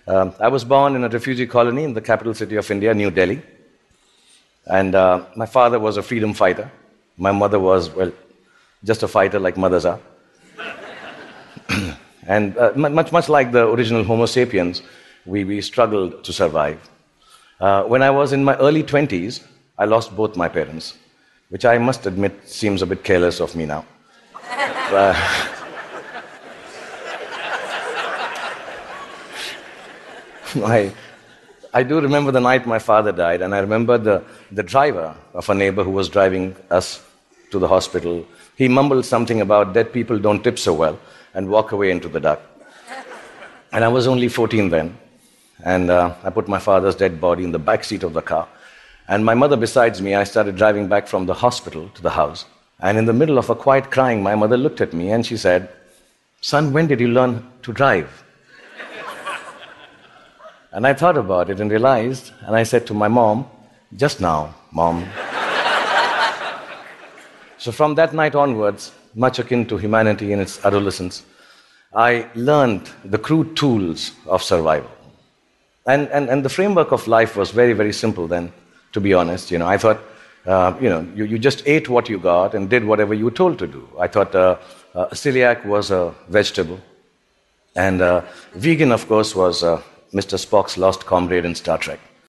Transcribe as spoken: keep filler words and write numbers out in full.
Um, I was born in a refugee colony in the capital city of India, New Delhi. And uh, my father was a freedom fighter. My mother was, well, just a fighter like mothers are. And uh, much, much like the original Homo sapiens, we, we struggled to survive. Uh, when I was in my early twenties, I lost both my parents, which I must admit seems a bit careless of me now. uh, I, I do remember the night my father died, and I remember the, the driver of a neighbor who was driving us to the hospital. He mumbled something about dead people don't tip so well and walk away into the dark. And I was only fourteen then, and uh, I put my father's dead body in the back seat of the car. And my mother besides me, I started driving back from the hospital to the house. And in the middle of a quiet crying, my mother looked at me and she said, "Son, when did you learn to drive?" And I thought about it and realized, and I said to my mom, "Just now, Mom." So from that night onwards, much akin to humanity in its adolescence, I learned the crude tools of survival. And, and, and the framework of life was very, very simple then, to be honest. You know, I thought, uh, you know, you, you just ate what you got and did whatever you were told to do. I thought uh, uh, celiac was a vegetable. And uh, vegan, of course, was uh, Mister Spock's lost comrade in Star Trek.